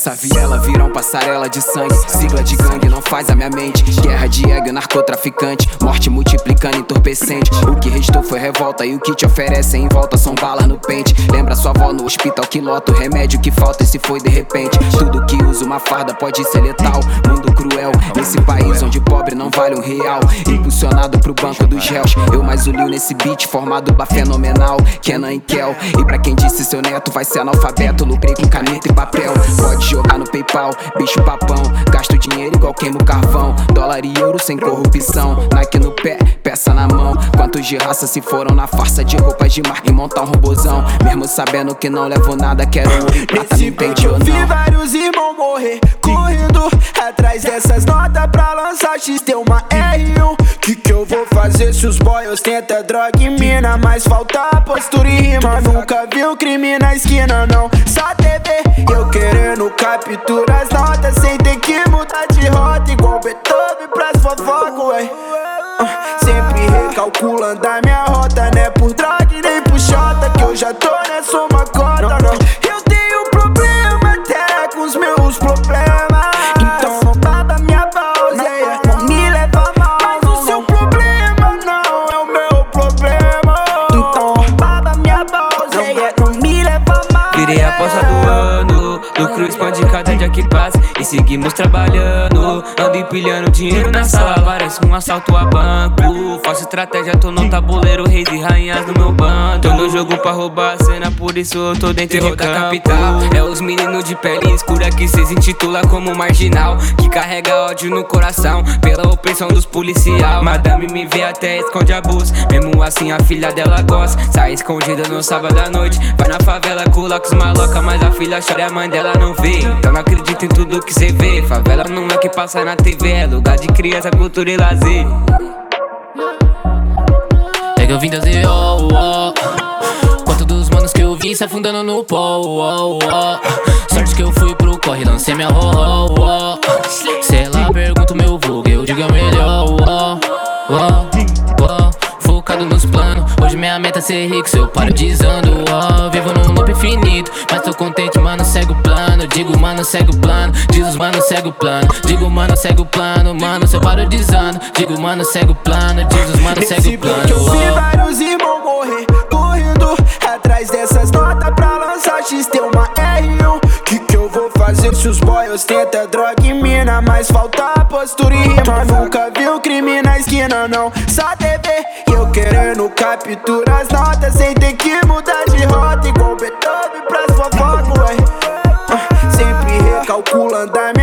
Essa viela vira passarela de sangue. Sigla de gangue não faz a minha mente. Guerra de ego, narcotraficante. Morte multiplicando entorpecente. O que restou foi revolta e o que te oferecem em volta são balas no pente. Lembra sua avó no hospital que lota o remédio que falta e se foi de repente. Tudo que usa uma farda pode ser letal. Mundo cruel, nesse país onde pobre não vale R$1. Impulsionado pro banco dos réus. Eu mais o Lil nesse beat, formado pra fenomenal Kenan e Kel. E pra quem disse seu neto vai ser analfabeto, lucrei com caneta e papel. Pode jogar no PayPal, bicho papão. Gasto dinheiro igual queimo carvão. Dólar e euro sem corrupção. Nike no pé, peça na mão. Quantos de raça se foram na farsa de roupas de marca e montar um robozão. Mesmo sabendo que não levo nada, quero ouro e prata, me entende ou não? Vi vários irmãos morrer correndo atrás dessas notas pra lançar XT uma R1. Que eu vou fazer se os boys tentam droga e mina? Mas falta postura e rima. Nunca vi o crime na esquina, não. Só TV, eu querendo capturar as notas sem ter que mudar de rota. Igual Beethoven pras fofocas, ué. Sempre recalculando a minha rota. Não é por droga e nem por xota que eu já tô nessa uma cota, não. Eu tenho problema até com os meus problemas. Então não baba minha pausa, não me leva mal. Mas o seu problema não é o meu problema. Então baba minha pausa, não me leva mal. Virei a aposta do ano, lucro expande cada dia que passa. E seguimos trabalhando, ando empilhando dinheiro na sala. Parece um assalto a banco. Faço estratégia, tô no tabuleiro, reis e rainhas no meu bando. Tô no jogo pra roubar a cena, por isso eu tô dentro de da capital. É os meninos de pele escura que cês intitula como marginal, que carrega ódio no coração pela opressão dos policial. Madame me vê até esconde a bolsa, mesmo assim a filha dela gosta. Sai escondida no sábado à noite, vai na favela coloca os maloca, mas a filha chora e a mãe dela não vê. Então não acredito em tudo que cê vê. Favela não é o que passa na TV, é lugar de criança, cultura e lazer. Pega eu vim trazer, oh, oh. Quanto dos manos que eu vi se afundando no pó, oh, oh. Sorte que eu fui pro corre, lancei minha oh, oh, oh. Se ela pergunta o meu vulgo, eu digo é o melhor, oh, oh, oh. Focado nos planos, hoje minha meta é ser rico, se eu paro desando, oh. Vivo num loop infinito, mas tô contente, mano, segue o plano. Digo, mano, segue o plano, diz os mano, segue o plano. Digo, mano, segue o plano, mano, se eu paro desando. Digo, mano, segue o plano, diz os mano, segue o plano. Eu vi vários irmãos morrer correndo atrás dessas notas pra lançar XT uma R1. Que eu vou fazer se os boys tentam droga e mina? Mas falta postura e rima. Nunca vi o crime na esquina, não. Só TV, eu querendo capturar as notas sem ter que mudar de rota. Igual Beethoven pras fofocas, ué. Sempre recalculando a minha